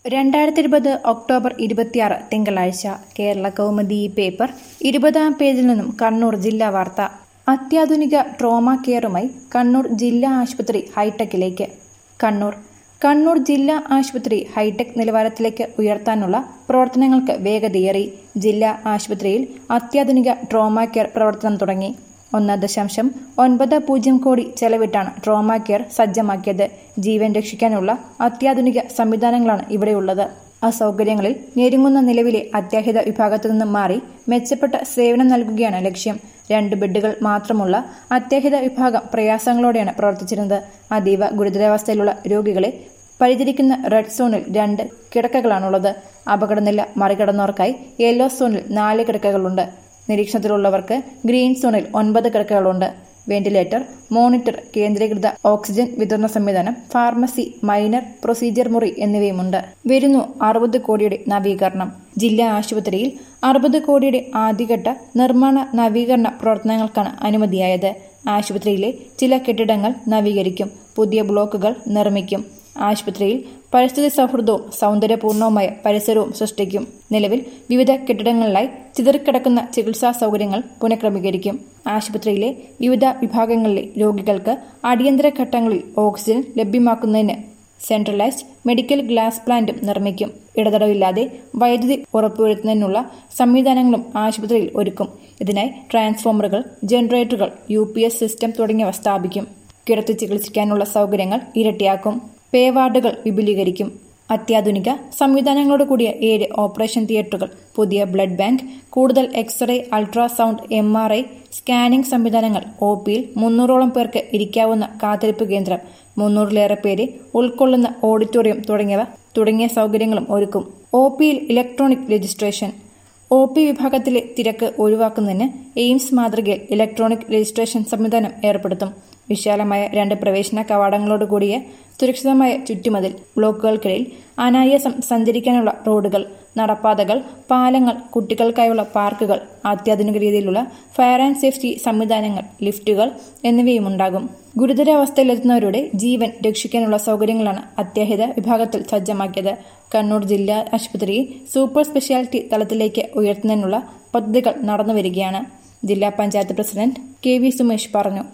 2020 October 26 തിങ്കളാഴ്ച Kerala Kaumudi paper 20-ാം പേജിൽ നിന്നും കണ്ണൂർ ജില്ലാ വാർത്ത. അത്യാധുനിക ട്രോമ കെയറുമായി കണ്ണൂർ ജില്ലാ ആശുപത്രി ഹൈടെക്കിലേക്ക്. കണ്ണൂർ ജില്ലാ ആശുപത്രി ഹൈടെക് നിലവാരത്തിലേക്ക് ഉയർത്താനുള്ള പ്രവർത്തനങ്ങൾക്ക് വേഗതയേറി. ജില്ലാ ആശുപത്രിയിൽ അത്യാധുനിക ട്രോമ കെയർ പ്രവർത്തനം തുടങ്ങി. 1.90 കോടി ചെലവിട്ടാണ് ട്രോമ കെയർ സജ്ജമാക്കിയത്. ജീവൻ രക്ഷിക്കാനുള്ള അത്യാധുനിക സംവിധാനങ്ങളാണ് ഇവിടെയുള്ളത്. അസൗകര്യങ്ങളിൽ ഞെരുങ്ങുന്ന നിലവിലെ അത്യാഹിത വിഭാഗത്തു നിന്നും മാറി മെച്ചപ്പെട്ട സേവനം നൽകുകയാണ് ലക്ഷ്യം. 2 ബെഡുകൾ മാത്രമുള്ള അത്യാഹിത വിഭാഗം പ്രയാസങ്ങളോടെയാണ് പ്രവർത്തിച്ചിരുന്നത്. അതീവ ഗുരുതരാവസ്ഥയിലുള്ള രോഗികളെ പരിചരിക്കുന്ന റെഡ് സോണിൽ 2 കിടക്കകളാണുള്ളത്. അപകടനില മറികടന്നവർക്കായി യെല്ലോ സോണിൽ 4 കിടക്കകളുണ്ട്. നിരീക്ഷണത്തിലുള്ളവർക്ക് ഗ്രീൻ സോണിൽ 9 കിടക്കകളുണ്ട്. വെന്റിലേറ്റർ, മോണിറ്റർ, കേന്ദ്രീകൃത ഓക്സിജൻ വിതരണ സംവിധാനം, ഫാർമസി, മൈനർ പ്രൊസീജിയർ മുറി എന്നിവയുമുണ്ട്. വരുന്നു 60 കോടിയുടെ നവീകരണം. ജില്ലാ ആശുപത്രിയിൽ 60 കോടിയുടെ ആദ്യഘട്ട നിർമ്മാണ നവീകരണ പ്രവർത്തനങ്ങൾക്കാണ് അനുമതിയായത്. ആശുപത്രിയിലെ ചില കെട്ടിടങ്ങൾ നവീകരിക്കും. പുതിയ ബ്ലോക്കുകൾ നിർമ്മിക്കും. ആശുപത്രിയിൽ പരിസ്ഥിതി സൗഹൃദവും സൗന്ദര്യപൂർണവുമായ പരിസരവും സൃഷ്ടിക്കും. നിലവിൽ വിവിധ കെട്ടിടങ്ങളിലായി ചിതറിക്കിടക്കുന്ന ചികിത്സാ സൗകര്യങ്ങൾ പുനഃക്രമീകരിക്കും. ആശുപത്രിയിലെ വിവിധ വിഭാഗങ്ങളിലെ രോഗികൾക്ക് അടിയന്തര ഘട്ടങ്ങളിൽ ഓക്സിജൻ ലഭ്യമാക്കുന്നതിന് സെൻട്രലൈസ്ഡ് മെഡിക്കൽ ഗ്ലാസ് പ്ലാന്റും നിർമ്മിക്കും. ഇടതടവില്ലാതെ വൈദ്യുതി ഉറപ്പുവരുത്തുന്നതിനുള്ള സംവിധാനങ്ങളും ആശുപത്രിയിൽ ഒരുക്കും. ഇതിനായി ട്രാൻസ്ഫോമറുകൾ, ജനറേറ്ററുകൾ, UPS സിസ്റ്റം തുടങ്ങിയവ സ്ഥാപിക്കും. കിടത്തി ചികിത്സിക്കാനുള്ള സൗകര്യങ്ങൾ ഇരട്ടിയാക്കും. പേ വാർഡുകൾ വിപുലീകരിക്കും. അത്യാധുനിക സംവിധാനങ്ങളോട് കൂടിയ 7 ഓപ്പറേഷൻ തിയേറ്ററുകൾ, പുതിയ ബ്ലഡ് ബാങ്ക്, കൂടുതൽ എക്സ്റേ, അൾട്രാസൗണ്ട്, MRI സ്കാനിംഗ് സംവിധാനങ്ങൾ, OPയിൽ 300ഓളം പേർക്ക് ഇരിക്കാവുന്ന കാത്തിരിപ്പ് കേന്ദ്രം, 300-ലേറെ പേരെ ഉൾക്കൊള്ളുന്ന ഓഡിറ്റോറിയം തുടങ്ങിയ സൗകര്യങ്ങളും ഒരുക്കും. OPയിൽ ഇലക്ട്രോണിക് രജിസ്ട്രേഷൻ. OP വിഭാഗത്തിലെ തിരക്ക് ഒഴിവാക്കുന്നതിന് എയിംസ് മാതൃകയിൽ ഇലക്ട്രോണിക് രജിസ്ട്രേഷൻ സംവിധാനം ഏർപ്പെടുത്തും. വിശാലമായ 2 പ്രവേശന കവാടങ്ങളോടുകൂടിയ സുരക്ഷിതമായ ചുറ്റുമതിൽ, ബ്ലോക്കുകൾക്കിടയിൽ അനായാസം സഞ്ചരിക്കാനുള്ള റോഡുകൾ, നടപ്പാതകൾ, പാലങ്ങൾ, കുട്ടികൾക്കായുള്ള പാർക്കുകൾ, അത്യാധുനിക രീതിയിലുള്ള ഫയർ ആൻഡ് സേഫ്റ്റി സംവിധാനങ്ങൾ, ലിഫ്റ്റുകൾ എന്നിവയുമുണ്ടാകും. ഗുരുതരാവസ്ഥയിലെത്തുന്നവരുടെ ജീവൻ രക്ഷിക്കാനുള്ള സൗകര്യങ്ങളാണ് അത്യാഹിത വിഭാഗത്തിൽ സജ്ജമാക്കിയത്. കണ്ണൂർ ജില്ലാ ആശുപത്രിയെ സൂപ്പർ സ്പെഷ്യാലിറ്റി തലത്തിലേക്ക് ഉയർത്തുന്നതിനുള്ള പദ്ധതികൾ നടന്നുവരികയാണ്. ജില്ലാ പഞ്ചായത്ത് പ്രസിഡന്റ് KV സുമേഷ് പറഞ്ഞു.